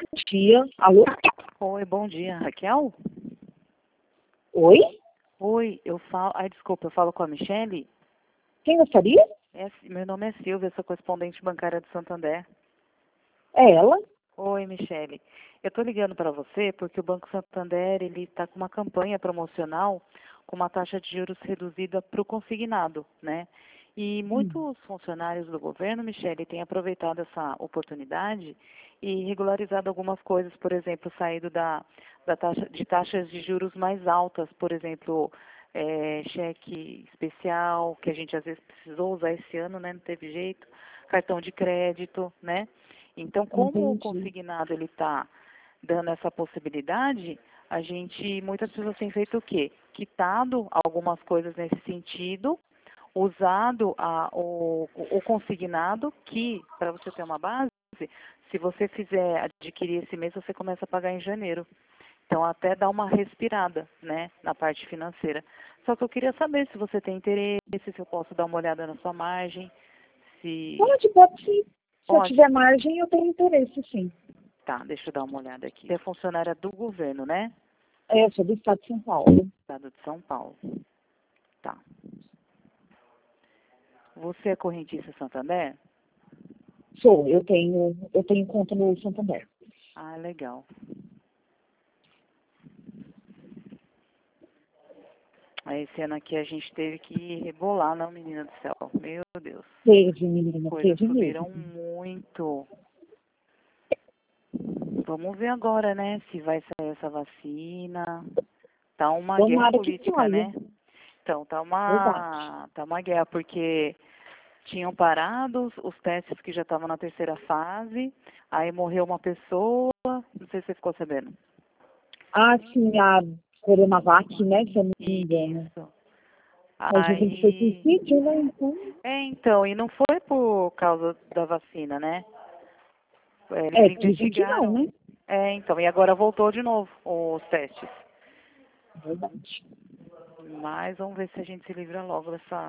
dia. Alô? Oi, bom dia, Raquel? Oi? Oi, eu falo. Ai, desculpa, eu falo com a Michele? Quem gostaria? Meu nome é Silvia, sou correspondente bancária do Santander. É ela? Oi, Michele. Eu estou ligando para você porque o Banco Santander ele está com uma campanha promocional com uma taxa de juros reduzida para o consignado, né? E muitos funcionários do governo, Michele, têm aproveitado essa oportunidade e regularizado algumas coisas, por exemplo, saído de taxas de juros mais altas, por exemplo, cheque especial, que a gente às vezes precisou usar esse ano, né? Não teve jeito, cartão de crédito, né? Então, como o Entendi. consignado ele está dando essa possibilidade, muitas pessoas têm feito o quê? Quitado algumas coisas nesse sentido, usado o consignado, que, para você ter uma base, se você fizer adquirir esse mês, você começa a pagar em janeiro. Então, até dá uma respirada, né, na parte financeira. Só que eu queria saber se você tem interesse, se eu posso dar uma olhada na sua margem, se Pode sim. Se eu pode. tiver margem, eu tenho interesse, sim. Tá, deixa eu dar uma olhada aqui. Você é funcionária do governo, né? Eu sou do estado de São Paulo. Estado de São Paulo. Tá. Você é correntista Santander? Sou, eu tenho conta no Santander. Ah, legal. Esse ano aqui a gente teve que rebolar, não, menina do céu. Meu Deus. Teve, menina, Coisas teve subiram mesmo. muito. Vamos ver agora, né, se vai sair essa vacina. Tá uma guerra Tomara que política, saia. né? Então, Verdade. tá uma guerra, porque tinham parado os testes que já estavam na terceira fase, aí morreu uma pessoa, não sei se você ficou sabendo. Ah, sim, a Coronavac, né, se eu não me engano. Isso. Mas dizem que foi Aí, suicídio, né, então... então, e não foi por causa da vacina, né? Eles Dizem que não, investigaram. né? Então, e agora voltou de novo os testes. Verdade. Mas vamos ver se a gente se livra logo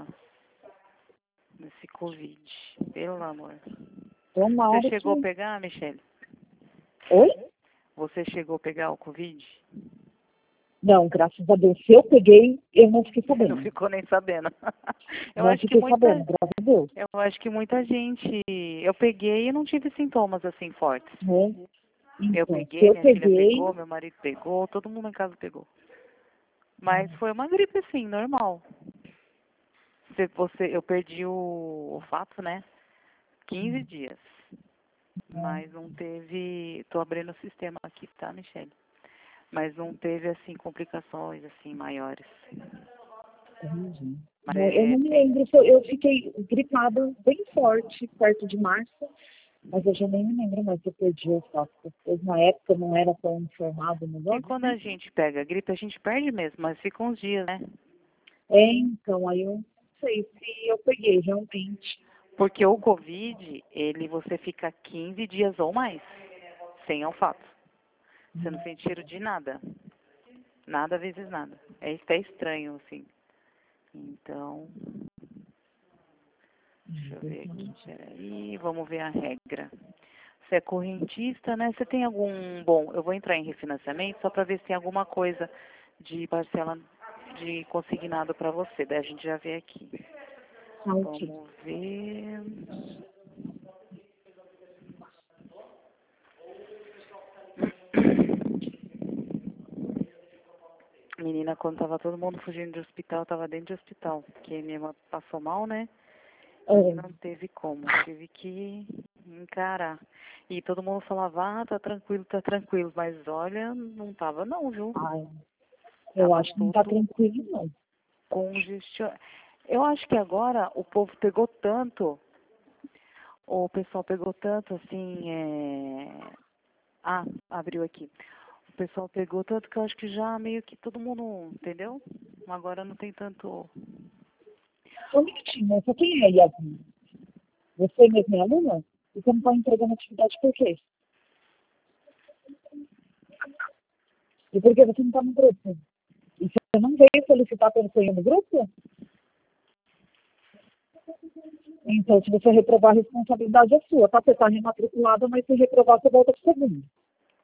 desse Covid. Pelo amor. Você Tomara chegou a que... pegar, Michele? Oi? Você chegou a pegar o Covid? Não, graças a Deus. Se eu peguei, eu não fiquei Você não sabendo. ficou nem sabendo. Eu Não acho que fiquei sabendo, graças a Deus. muita gente. Eu peguei e não tive sintomas assim fortes. Né? Eu Então, se peguei, eu minha filha peguei, pegou, meu marido pegou, todo mundo em casa pegou. Mas foi uma gripe assim, normal. Eu perdi o olfato, né? 15 dias. Mas não teve. Tô abrindo o sistema aqui, tá, Michele? Mas não teve assim complicações assim maiores. entendi. Mas Eu não me tem. lembro, se eu fiquei gripada bem forte, perto de março, mas eu já nem me lembro mais se eu perdi o olfato. Pois na época não era tão informado o Que negócio, quando né? a gente pega a gripe, a gente perde mesmo, mas fica uns dias, né? Então, aí eu não sei se eu peguei realmente. Porque o Covid, você fica 15 dias ou mais sem olfato. Você não sente cheiro de nada. Nada vezes nada. É até estranho, assim. Então, deixa eu ver aqui. Peraí, vamos ver a regra. Você é correntista, né? Você tem algum... Bom, eu vou entrar em refinanciamento só para ver se tem alguma coisa de parcela de consignado para você. Daí a gente já vê aqui. Ok. Vamos ver... Menina, quando tava todo mundo fugindo de hospital, eu tava dentro de hospital. Porque minha irmã passou mal, né? E É, não teve como. Tive que encarar. E todo mundo falava, tá tranquilo, tá tranquilo. Mas olha, não tava não, viu? ai, eu Tava acho que não tá tudo tranquilo, não. congestionado. Eu acho que agora o povo pegou tanto, o pessoal pegou tanto assim, abriu aqui. O pessoal pegou tanto que eu acho que já meio que todo mundo, entendeu? Agora não tem tanto. Só um minutinho, moça, quem é, Yasmin? Você mesmo é aluna? E você não está entregando atividade por quê? E por que você não está no grupo? E você não veio solicitar para você ir no grupo? Então, se você reprovar, a responsabilidade é sua, tá? Você está rematriculada, mas se reprovar, você volta para o segundo.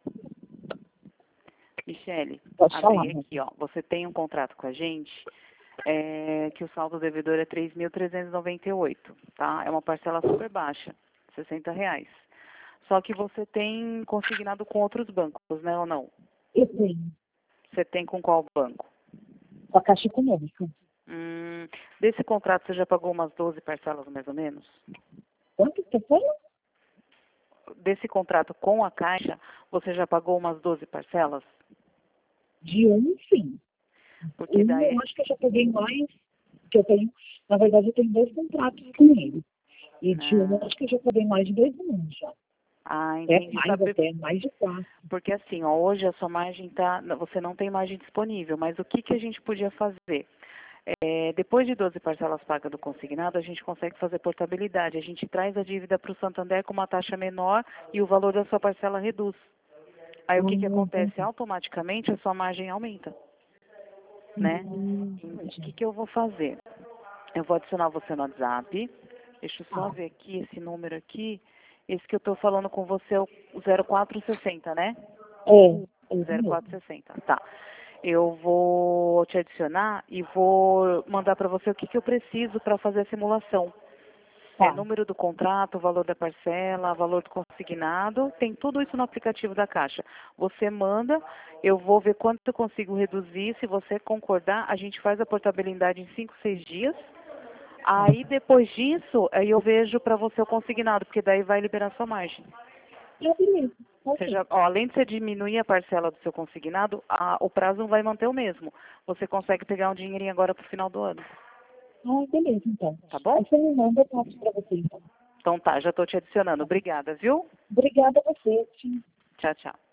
Michele, Pode falar, abri aqui, ó. Você tem um contrato com a gente que o saldo devedor é 3.398, tá? É uma parcela super baixa, R$ 60. Só que você tem consignado com outros bancos, né, ou não? eu tenho. Você tem com qual banco? Com a Caixa Econômica. Desse contrato você já pagou umas 12 parcelas, mais ou menos? Quanto você foi? Desse contrato com a Caixa, você já pagou umas 12 parcelas? De um, sim. Porque daí... Eu acho que eu já peguei mais, que eu tenho, na verdade, eu tenho 2 contratos com ele. E de um, eu acho que eu já peguei mais de 2 anos já. Entendi. Mais até, mais de 4. Porque assim, ó, hoje a sua margem tá, você não tem margem disponível, mas o que a gente podia fazer? Depois de 12 parcelas pagas do consignado, a gente consegue fazer portabilidade. A gente traz a dívida para o Santander com uma taxa menor e o valor da sua parcela reduz. Aí o que acontece? Automaticamente a sua margem aumenta, né? O que eu vou fazer? Eu vou adicionar você no WhatsApp. Deixa eu só ver aqui esse número aqui. Esse que eu estou falando com você é o 0460, né? 0460, tá. Eu vou te adicionar e vou mandar para você o que eu preciso para fazer a simulação. Número do contrato, valor da parcela, valor do consignado, tem tudo isso no aplicativo da Caixa. Você manda, eu vou ver quanto eu consigo reduzir, se você concordar, a gente faz a portabilidade em 5, 6 dias. Aí, depois disso, aí eu vejo para você o consignado, porque daí vai liberar sua margem. Beleza. Além de você diminuir a parcela do seu consignado, o prazo não vai manter o mesmo. Você consegue pegar um dinheirinho agora para o final do ano. Beleza, então. Tá bom? Aí você me manda, eu passo para você, então. Então tá, já estou te adicionando. Obrigada, viu? Obrigada a você. Tchau, tchau.